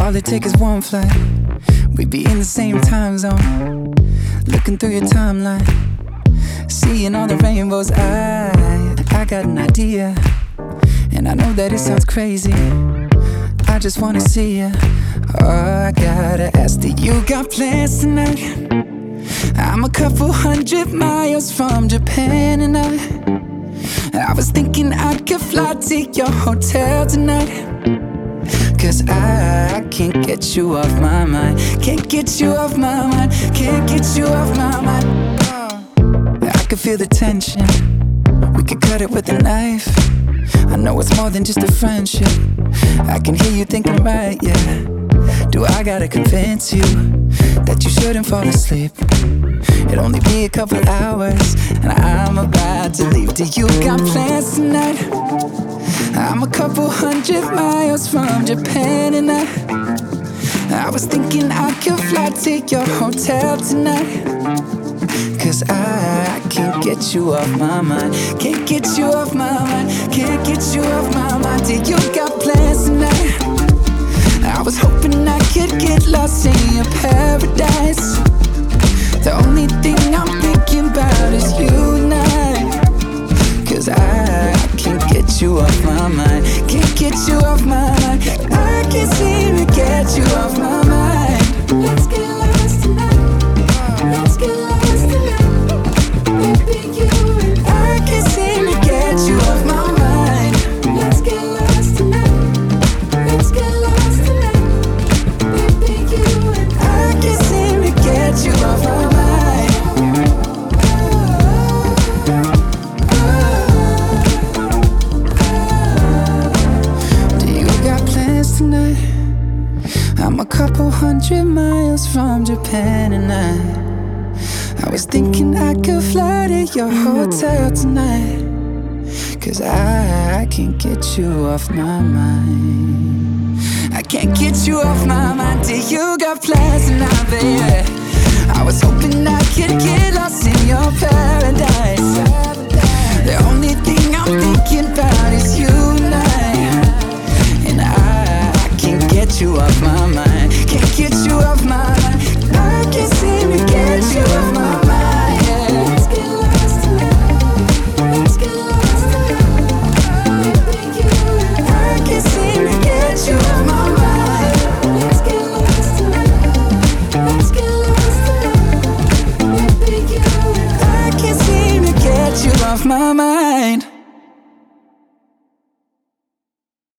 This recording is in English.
All it takes is one flight, we'd be in the same time zone. Looking through your timeline, seeing all the rainbows. I got an idea, and I know that it sounds crazy. I just wanna see you. Oh, I gotta ask, do you got plans tonight? I'm a couple 100 miles from Japan, and I was thinking I could fly to your hotel tonight. 'Cause I can't get you off my mind. Can't get you off my mind. Can't get you off my mind. I can feel the tension, we could cut it with a knife. I know it's more than just a friendship. I can hear you thinking, right, yeah. Do I gotta convince you that you shouldn't fall asleep? It'll only be a couple hours, and I'm about to leave. Do you got plans tonight? I'm a couple 100 miles from Japan, and I was thinking I could fly to your hotel tonight. 'Cause I can't get you off my mind. Can't get you off my mind. Can't get you off my mind. Do you got plans tonight? I was hoping I could get lost in your paradise. The only thing I'm thinking about is you and I. 'Cause I can't get you off my mind. Can't get you off my mind. I can't seem to get you off my mind. Let's get lost tonight. Let's get lost tonight. Baby, you and I can't seem to get you off my mind. Let's get lost tonight. Let's get lost tonight. Baby, you and I can't seem to get you off my mind. Tonight, I'm a couple 100 miles from Japan, and I was thinking I could fly to your hotel tonight. 'Cause I can't get you off my mind. I can't get you off my mind. Do you got plans tonight, baby? I was hoping I could get lost in your paradise. The only thing I'm thinking about is you and and I can't get you off my mind. Can't get you off my mind. I can't seem to get you off my mind. Yeah. Let's get lost tonight. Let's get lost tonight. Baby, you and I can't seem to get you off my mind. Let's get lost tonight. Let's get lost tonight. Baby, you and I can't seem to get you off my mind.